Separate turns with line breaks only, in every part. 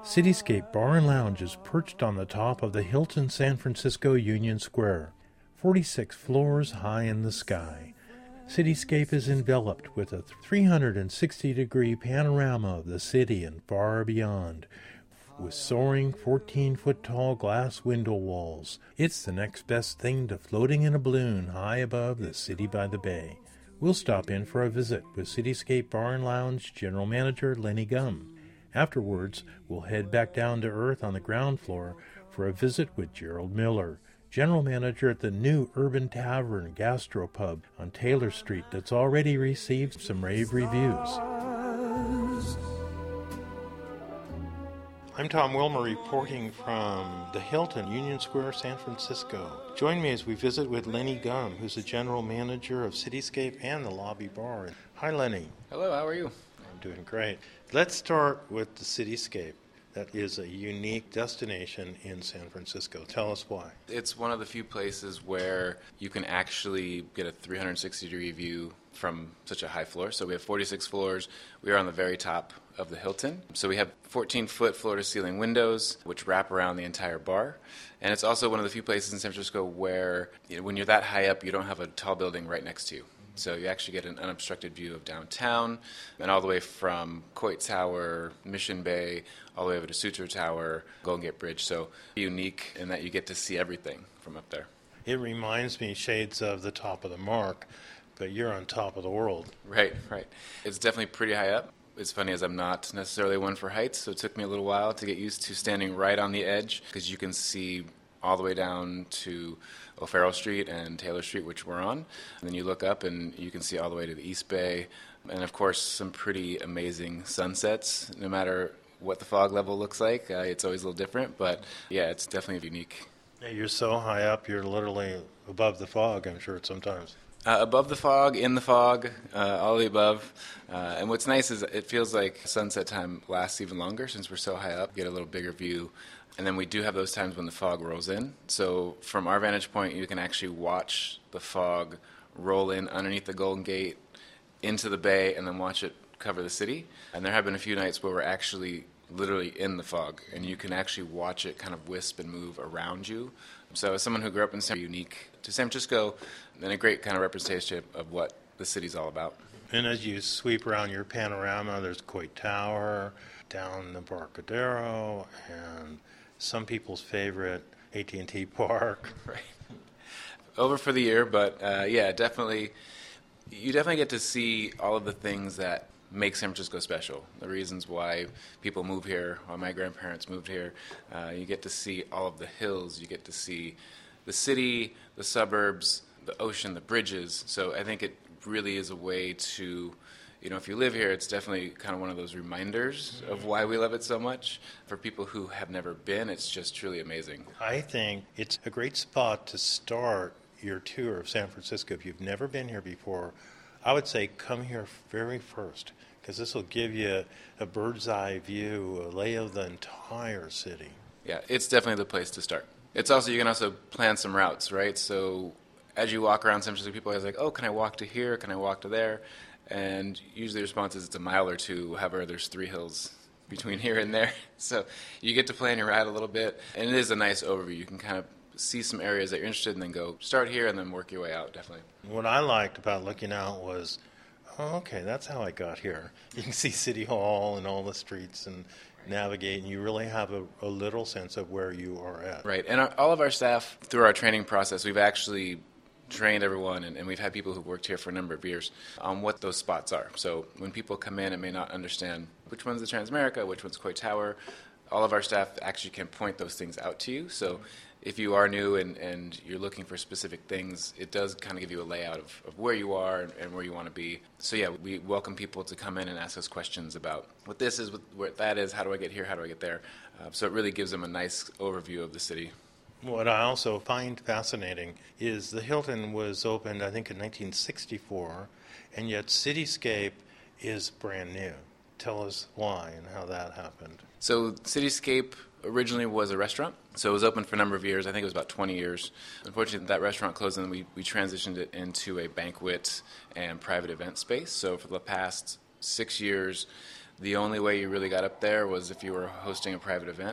Cityscape Bar and Lounge is perched on the top of the Hilton San Francisco Union Square, 46 floors high in the sky. Cityscape is enveloped with a 360-degree panorama of the city and far beyond, with soaring 14-foot-tall glass window walls. It's the next best thing to floating in a balloon high above the city by the bay. We'll stop in for a visit with Cityscape Bar and Lounge General Manager Lenny Gum. Afterwards, we'll head back down to earth on the ground floor for a visit with Gerald Miller, General Manager at the new Urban Tavern Gastropub on Taylor Street that's already received some rave reviews. I'm Tom Wilmer reporting from the Hilton, Union Square, San Francisco. Join me as we visit with Lenny Gum, who's the General Manager of Cityscape and the Lobby Bar. Hi, Lenny.
Hello, how are you?
I'm doing great. Let's start with the Cityscape. That is a unique destination in San Francisco. Tell us why.
It's one of the few places where you can actually get a 360-degree view from such a high floor. So we have 46 floors. We are on the very top of the Hilton. So we have 14-foot floor-to-ceiling windows, which wrap around the entire bar. And it's also one of the few places in San Francisco where, when you're that high up, you don't have a tall building right next to you. So you actually get an unobstructed view of downtown and all the way from Coit Tower, Mission Bay, all the way over to Suture Tower, Golden Gate Bridge. So unique in that you get to see everything from up there.
It reminds me shades of the top of the Mark, but you're on top of the world.
Right. It's definitely pretty high up. It's funny as I'm not necessarily one for heights, so it took me a little while to get used to standing right on the edge because you can see all the way down to O'Farrell Street and Taylor Street, which we're on. And then you look up and you can see all the way to the East Bay. And, of course, some pretty amazing sunsets, no matter what the fog level looks like. It's always a little different, but, yeah, it's definitely unique.
Yeah, you're so high up, you're literally above the fog, I'm sure, sometimes.
Above the fog, in the fog, all the above. And what's nice is it feels like sunset time lasts even longer since we're so high up. You get a little bigger view. And then we do have those times when the fog rolls in. So from our vantage point, you can actually watch the fog roll in underneath the Golden Gate into the bay and then watch it cover the city. And there have been a few nights where we're actually literally in the fog, and you can actually watch it kind of wisp and move around you. So as someone who grew up in San Francisco, unique to San Francisco, and a great kind of representation of what the city's all about.
And as you sweep around your panorama, there's Coit Tower, down the Embarcadero, and some people's favorite, AT&T Park.
Right. Over for the year, but yeah, definitely. You definitely get to see all of the things that make San Francisco special. The reasons why people move here, why my grandparents moved here. You get to see all of the hills. You get to see the city, the suburbs, the ocean, the bridges. So I think it really is a way to, if you live here, it's definitely kind of one of those reminders of why we love it so much. For people who have never been, it's just truly amazing.
I think it's a great spot to start your tour of San Francisco. If you've never been here before, I would say come here very first, because this will give you a bird's eye view, a lay of the entire city.
Yeah, it's definitely the place to start. It's also, you can also plan some routes, right? So as you walk around San Francisco, people are always like, oh, can I walk to here? Can I walk to there? And usually the response is it's a mile or two. However, there's 3 hills between here and there. So you get to plan your route a little bit. And it is a nice overview. You can kind of see some areas that you're interested in and then go start here and then work your way out, definitely.
What I liked about looking out was, oh, okay, that's how I got here. You can see City Hall and all the streets and navigate, and you really have a little sense of where you are at.
Right. And all of our staff, through our training process, we've actually trained everyone, and we've had people who've worked here for a number of years on what those spots are. So when people come in and may not understand which one's the Transamerica, which one's Coit Tower, all of our staff actually can point those things out to you. So if you are new and you're looking for specific things, it does kind of give you a layout of where you are and where you want to be. So yeah, we welcome people to come in and ask us questions about what this is, what that is, how do I get here, how do I get there. So it really gives them a nice overview of the city.
What I also find fascinating is the Hilton was opened, I think, in 1964, and yet Cityscape is brand new. Tell us why and how that happened.
So Cityscape originally was a restaurant, so it was open for a number of years. I think it was about 20 years. Unfortunately, that restaurant closed, and we transitioned it into a banquet and private event space. So for the past 6 years, The only way you really got up there was if you were hosting a private event.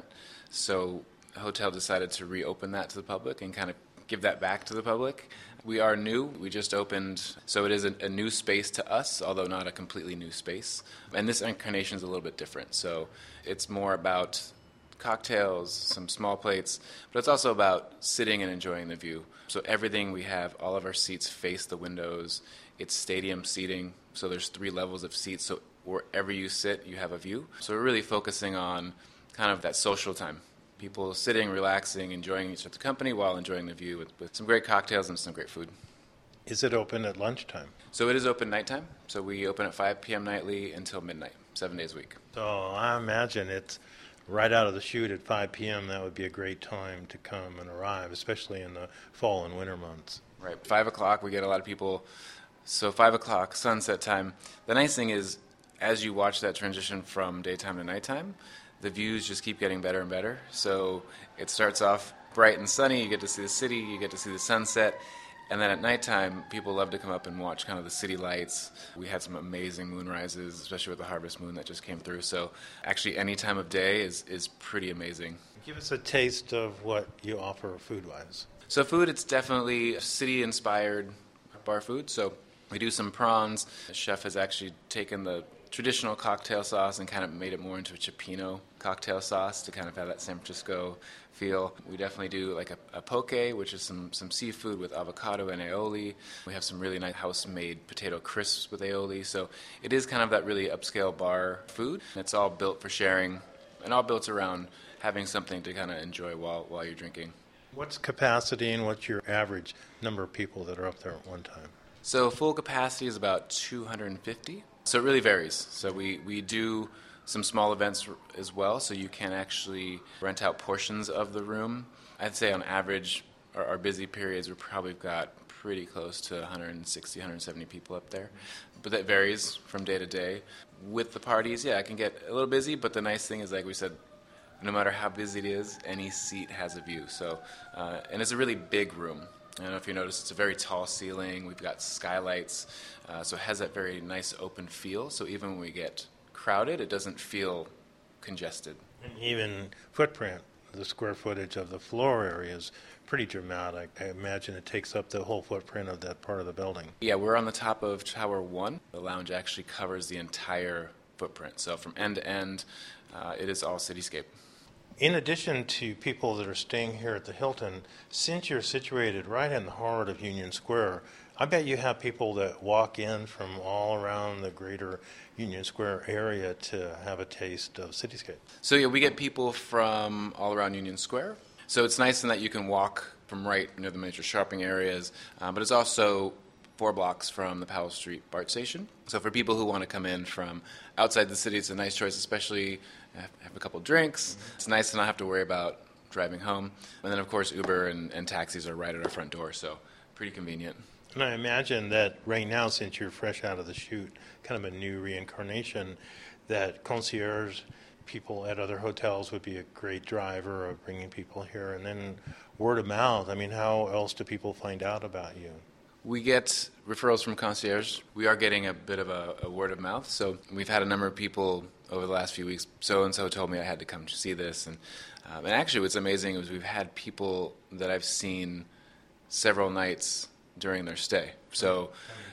So the hotel decided to reopen that to the public and kind of give that back to the public. We are new. We just opened, so it is a new space to us, although not a completely new space. And this incarnation is a little bit different. So it's more about cocktails, some small plates, but it's also about sitting and enjoying the view. So everything we have, all of our seats face the windows. It's stadium seating, so there's 3 levels of seats, so wherever you sit, you have a view. So we're really focusing on kind of that social time. People sitting, relaxing, enjoying each other's company while enjoying the view with some great cocktails and some great food.
Is it open at lunchtime?
So it is open nighttime. So we open at 5 p.m. nightly until midnight, 7 days a week.
So I imagine it's right out of the chute at 5 p.m. That would be a great time to come and arrive, especially in the fall and winter months.
Right. 5 o'clock, we get a lot of people. So 5 o'clock, sunset time. The nice thing is, as you watch that transition from daytime to nighttime, the views just keep getting better and better. So it starts off bright and sunny. You get to see the city. You get to see the sunset. And then at nighttime, people love to come up and watch kind of the city lights. We had some amazing moonrises, especially with the harvest moon that just came through. So actually any time of day is pretty amazing.
Give us a taste of what you offer food-wise.
So food, it's definitely city-inspired bar food. So we do some prawns. The chef has actually taken the traditional cocktail sauce and kind of made it more into a cioppino cocktail sauce to kind of have that San Francisco feel. We definitely do like a poke, which is some seafood with avocado and aioli. We have some really nice house-made potato crisps with aioli. So it is kind of that really upscale bar food. It's all built for sharing and all built around having something to kind of enjoy while you're drinking.
What's capacity and what's your average number of people that are up there at one time?
So full capacity is about 250. So it really varies. So we do some small events as well, so you can actually rent out portions of the room. I'd say on average, our busy periods, we've probably got pretty close to 160, 170 people up there. But that varies from day to day. With the parties, yeah, it can get a little busy, but the nice thing is, like we said, no matter how busy it is, any seat has a view. So, and it's a really big room. I don't know if you noticed, it's a very tall ceiling. We've got skylights, so it has that very nice open feel. So even when we get crowded, it doesn't feel congested.
And even footprint, the square footage of the floor area is pretty dramatic. I imagine it takes up the whole footprint of that part of the building.
Yeah, we're on the top of Tower 1. The lounge actually covers the entire footprint. So from end to end, it is all cityscape.
In addition to people that are staying here at the Hilton, since you're situated right in the heart of Union Square, I bet you have people that walk in from all around the greater Union Square area to have a taste of cityscape.
So yeah, we get people from all around Union Square. So it's nice in that you can walk from right near the major shopping areas, but it's also 4 blocks from the Powell Street BART station. So for people who want to come in from outside the city, it's a nice choice, especially have a couple drinks. It's nice to not have to worry about driving home. And then, of course, Uber and taxis are right at our front door, so pretty convenient.
And I imagine that right now, since you're fresh out of the chute, kind of a new reincarnation, that concierge people at other hotels would be a great driver of bringing people here. And then word of mouth, I mean, how else do people find out about you?
We get referrals from concierge. We are getting a bit of a word of mouth. So we've had a number of people over the last few weeks. So-and-so told me I had to come to see this. And actually what's amazing is we've had people that I've seen several nights during their stay. So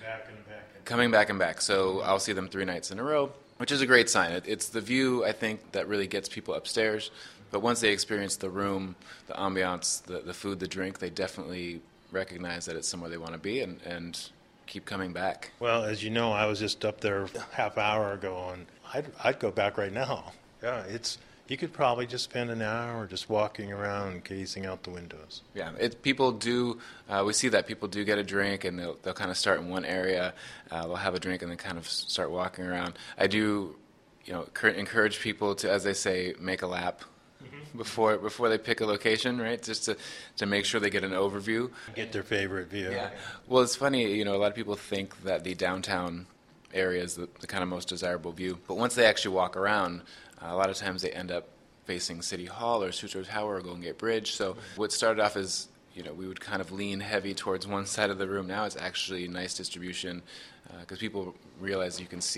coming back and back. So I'll see them 3 nights in a row, which is a great sign. It's the view, I think, that really gets people upstairs. But once they experience the room, the ambiance, the food, the drink, they definitely recognize that it's somewhere they want to be and keep coming back.
Well, as you know, I was just up there a half hour ago, and I'd go back right now. Yeah, you could probably just spend an hour just walking around, gazing out the windows.
Yeah, people do. We see that people do get a drink, and they'll kind of start in one area. They'll have a drink and then kind of start walking around. I do, encourage people to, as they say, make a lap before they pick a location, right? Just to make sure they get an overview.
Get their favorite view.
Yeah. Well, it's funny, a lot of people think that the downtown area is the kind of most desirable view. But once they actually walk around, a lot of times they end up facing City Hall or Sutro Tower or Golden Gate Bridge. So what started off as, we would kind of lean heavy towards one side of the room. Now it's actually nice distribution because people realize you can see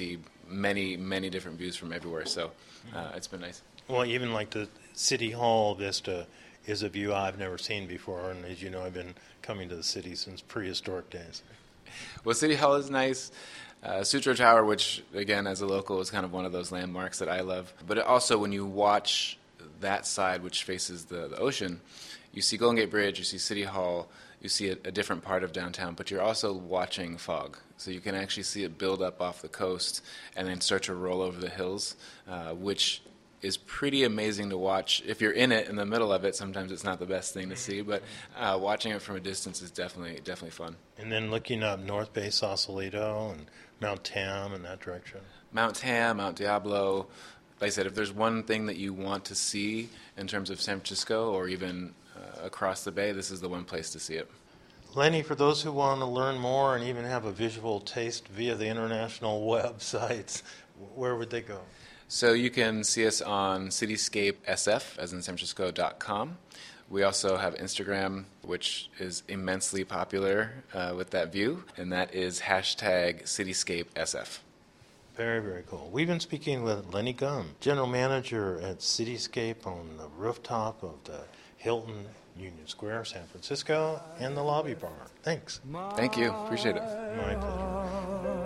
many, many different views from everywhere. So it's been nice.
Well, even like the City Hall vista is a view I've never seen before, and as you know, I've been coming to the city since prehistoric days.
Well, City Hall is nice. Sutro Tower, which, again, as a local, is kind of one of those landmarks that I love. But also, when you watch that side, which faces the ocean, you see Golden Gate Bridge, you see City Hall, you see a different part of downtown, but you're also watching fog. So you can actually see it build up off the coast and then start to roll over the hills, which is pretty amazing to watch. If you're in it, in the middle of it, sometimes it's not the best thing to see, but watching it from a distance is definitely fun.
And then looking up North Bay, Sausalito, and Mount Tam in that direction.
Mount Tam, Mount Diablo. Like I said, if there's one thing that you want to see in terms of San Francisco or even across the bay, this is the one place to see it.
Lenny, for those who want to learn more and even have a visual taste via the international websites, where would they go?
So you can see us on Cityscape SF, as in sanfrancisco.com. We also have Instagram, which is immensely popular with that view, and that is #CityscapeSF.
Very, very cool. We've been speaking with Lenny Gum, General Manager at Cityscape on the rooftop of the Hilton Union Square, San Francisco, and the lobby bar. Thanks.
Thank you. Appreciate it.
My pleasure.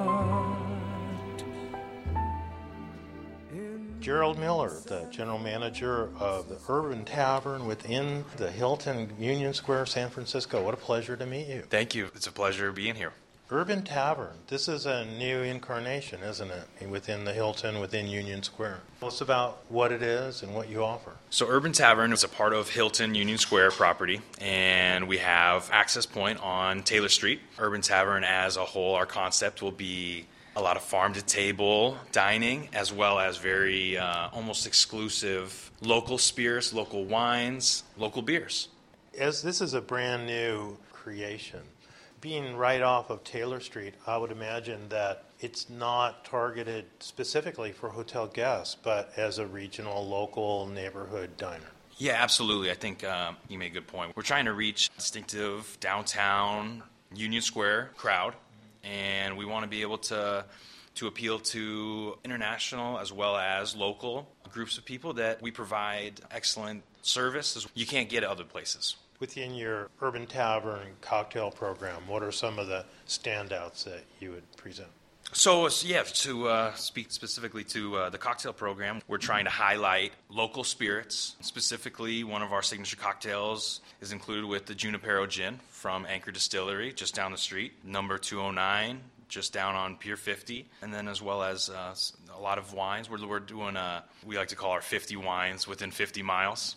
Gerald Miller, the General Manager of the Urban Tavern within the Hilton Union Square, San Francisco. What a pleasure to meet you.
Thank you. It's a pleasure being here.
Urban Tavern. This is a new incarnation, isn't it, within the Hilton, within Union Square. Tell us about what it is and what you offer.
So Urban Tavern is a part of Hilton Union Square property, and we have access point on Taylor Street. Urban Tavern as a whole, our concept will be a lot of farm-to-table dining, as well as very almost exclusive local spirits, local wines, local beers.
As this is a brand new creation, being right off of Taylor Street, I would imagine that it's not targeted specifically for hotel guests, but as a regional, local, neighborhood diner.
Yeah, absolutely. I think you made a good point. We're trying to reach distinctive downtown Union Square crowd, and we want to be able to appeal to international as well as local groups of people that we provide excellent service you can't get at other places.
Within your Urban Tavern cocktail program, what are some of the standouts that you would present?
So, yeah, to speak specifically to the cocktail program, we're trying to highlight local spirits. Specifically, one of our signature cocktails is included with the Junipero Gin from Anchor Distillery, just down the street, number 209, just down on Pier 50, and then as well as a lot of wines. We're doing, we like to call our 50 wines within 50 miles.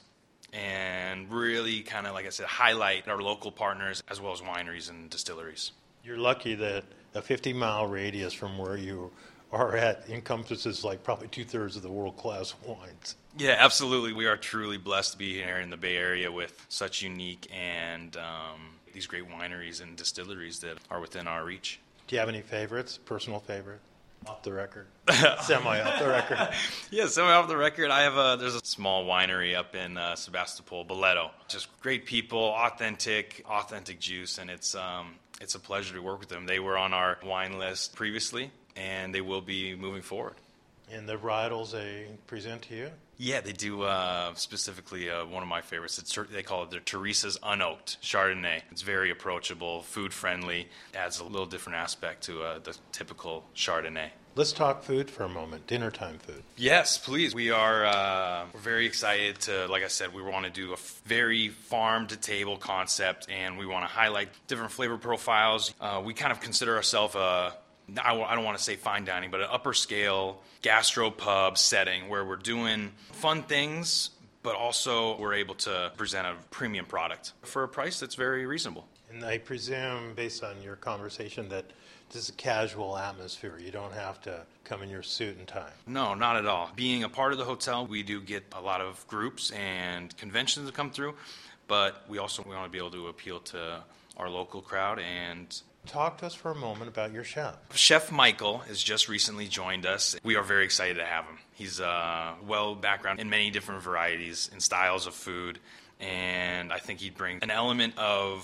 And really kind of, like I said, highlight our local partners as well as wineries and distilleries.
You're lucky that a 50-mile radius from where you are at encompasses like probably 2/3 of the world-class wines.
Yeah, absolutely. We are truly blessed to be here in the Bay Area with such unique and these great wineries and distilleries that are within our reach.
Do you have any favorites, personal favorite? Off the record? Semi off the record?
Yeah, semi off the record. There's a small winery up in Sebastopol, Boleto. Just great people, authentic juice, and it's a pleasure to work with them. They were on our wine list previously, and they will be moving forward.
And the varietals they present to you?
Yeah, they do specifically one of my favorites. They call it their Teresa's Unoaked Chardonnay. It's very approachable, food-friendly, adds a little different aspect to the typical Chardonnay.
Let's talk food for a moment, dinner time food.
Yes, please. We're very excited to, like I said, we want to do a very farm-to-table concept, and we want to highlight different flavor profiles. We kind of consider ourselves I don't want to say fine dining, but an upper scale gastropub setting where we're doing fun things, but also we're able to present a premium product for a price that's very reasonable.
And I presume, based on your conversation, that this is a casual atmosphere. You don't have to come in your suit and tie.
No, not at all. Being a part of the hotel, we do get a lot of groups and conventions that come through, but we want to be able to appeal to our local crowd. And
talk to us for a moment about your chef.
Chef Michael has just recently joined us. We are very excited to have him. He's well background in many different varieties and styles of food, and I think he'd bring an element of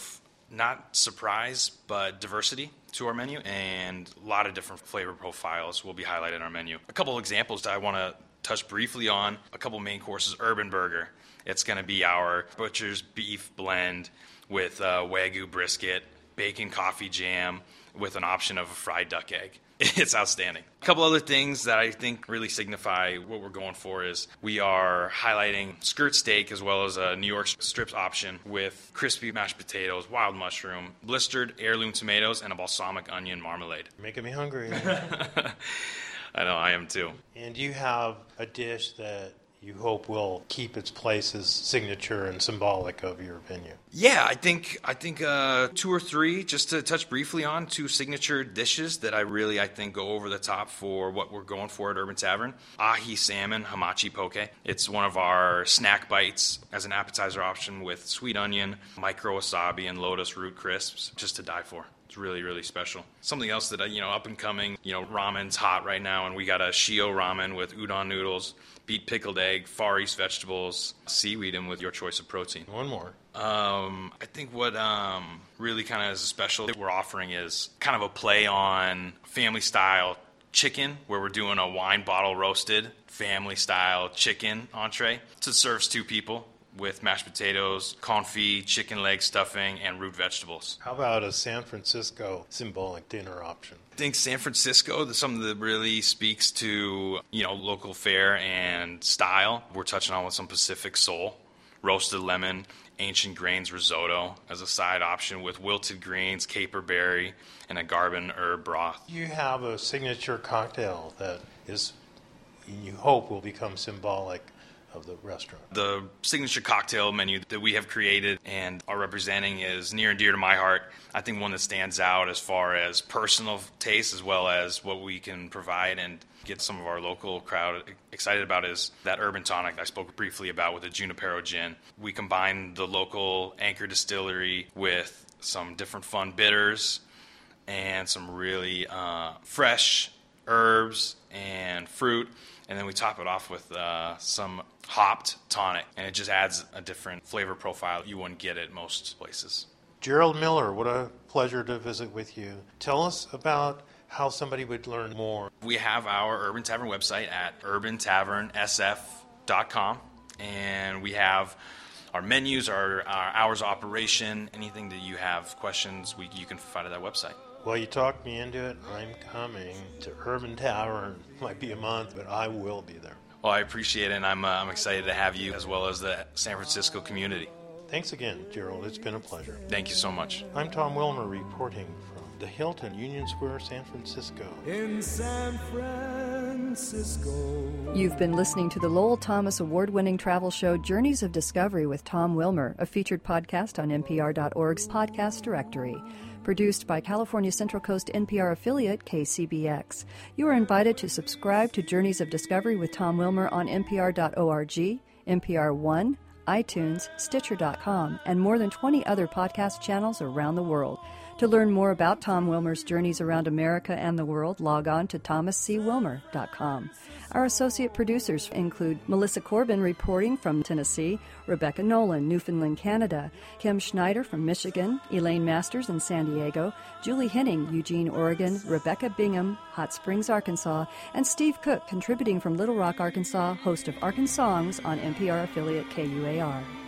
not surprise, but diversity to our menu, and a lot of different flavor profiles will be highlighted in our menu. A couple of examples that I want to touch briefly on. A couple main courses. Urban Burger. It's going to be our butcher's beef blend with Wagyu brisket, bacon coffee jam, with an option of a fried duck egg. It's outstanding. A couple other things that I think really signify what we're going for is we are highlighting skirt steak as well as a New York strips option with crispy mashed potatoes, wild mushroom, blistered heirloom tomatoes, and a balsamic onion marmalade.
Making me hungry.
I know, I am too.
And you have a dish that you hope will keep its place as signature and symbolic of your venue.
Yeah, I think 2 or 3, just to touch briefly on 2 signature dishes that I think go over the top for what we're going for at Urban Tavern. Ahi salmon hamachi poke. It's one of our snack bites as an appetizer option with sweet onion, micro wasabi, and lotus root crisps, just to die for. It's really, really special. Something else that, up and coming, ramen's hot right now, and we got a shio ramen with udon noodles, beet pickled egg, Far East vegetables, seaweed, and with your choice of protein.
One more.
I think what really kind of is special that we're offering is kind of a play on family-style chicken, where we're doing a wine bottle roasted family-style chicken entree to serve 2 people, with mashed potatoes, confit, chicken leg stuffing, and root vegetables.
How about a San Francisco symbolic dinner option?
I think San Francisco, something that really speaks to, local fare and style. We're touching on with some Pacific soul, roasted lemon, ancient grains risotto as a side option with wilted greens, caperberry, and a garban herb broth.
You have a signature cocktail that you hope will become symbolic of the restaurant.
The signature cocktail menu that we have created and are representing is near and dear to my heart. I think one that stands out as far as personal taste as well as what we can provide and get some of our local crowd excited about is that Urban Tonic I spoke briefly about with the Junipero Gin. We combine the local Anchor Distillery with some different fun bitters and some really fresh herbs and fruit, and then we top it off with some hopped tonic, and it just adds a different flavor profile you wouldn't get at most places.
Gerald Miller, what a pleasure to visit with you. Tell us about how somebody would learn more.
We have our Urban Tavern website at urbantavernsf.com, and we have our menus, our hours of operation, anything that you have questions, you can find at that website.
Well, you talked me into it. I'm coming to Urban Tavern. Might be a month, but I will be there.
Well, I appreciate it, and I'm excited to have you as well as the San Francisco community.
Thanks again, Gerald. It's been a pleasure.
Thank you so much.
I'm Tom Wilmer reporting from the Hilton, Union Square, San Francisco.
In San Francisco.
You've been listening to the Lowell Thomas award-winning travel show Journeys of Discovery with Tom Wilmer, a featured podcast on NPR.org's podcast directory. Produced by California Central Coast NPR affiliate KCBX. You are invited to subscribe to Journeys of Discovery with Tom Wilmer on NPR.org, NPR One, iTunes, Stitcher.com, and more than 20 other podcast channels around the world. To learn more about Tom Wilmer's journeys around America and the world, log on to thomascwilmer.com. Our associate producers include Melissa Corbin reporting from Tennessee, Rebecca Nolan, Newfoundland, Canada, Kim Schneider from Michigan, Elaine Masters in San Diego, Julie Henning, Eugene, Oregon, Rebecca Bingham, Hot Springs, Arkansas, and Steve Cook contributing from Little Rock, Arkansas, host of Arkansongs on NPR affiliate KUAR.